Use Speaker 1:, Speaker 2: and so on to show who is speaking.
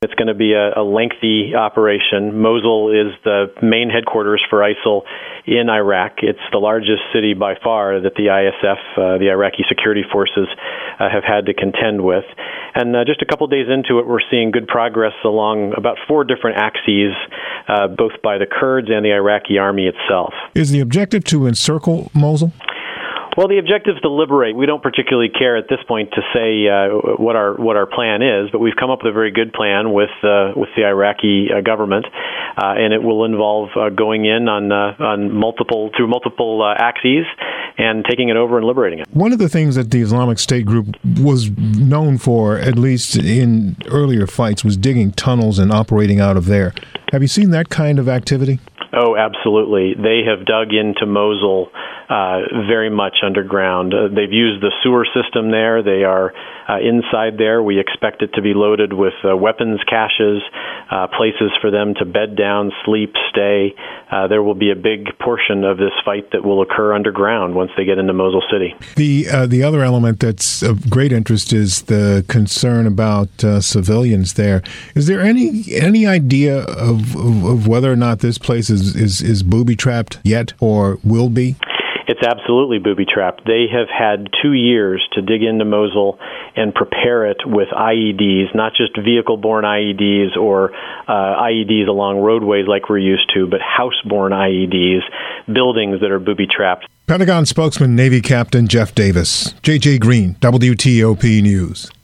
Speaker 1: It's going to be a lengthy operation. Mosul is the main headquarters for ISIL in Iraq. It's the largest city by far that the ISF, the Iraqi security forces, have had to contend with. And just a couple days into it, we're seeing good progress along about 4 different axes, both by the Kurds and the Iraqi army itself.
Speaker 2: Is the objective to encircle Mosul?
Speaker 1: Well, the objective is to liberate. We don't particularly care at this point to say what our plan is, but we've come up with a very good plan with the Iraqi government, and it will involve going in on multiple axes and taking it over and liberating it.
Speaker 2: One of the things that the Islamic State group was known for, at least in earlier fights, was digging tunnels and operating out of there. Have you seen that kind of activity?
Speaker 1: Oh, absolutely. They have dug into Mosul very much underground. They've used the sewer system there. They are inside there. We expect it to be loaded with weapons caches, places for them to bed down, sleep, stay. There will be a big portion of this fight that will occur underground once they get into Mosul City.
Speaker 2: The other element that's of great interest is the concern about civilians there. Is there any idea of whether or not this place is booby-trapped yet or will be?
Speaker 1: It's absolutely booby-trapped. They have had 2 years to dig into Mosul and prepare it with IEDs, not just vehicle-borne IEDs or IEDs along roadways like we're used to, but house-borne IEDs, buildings that are booby-trapped.
Speaker 2: Pentagon spokesman Navy Captain Jeff Davis. J.J. Green, WTOP News.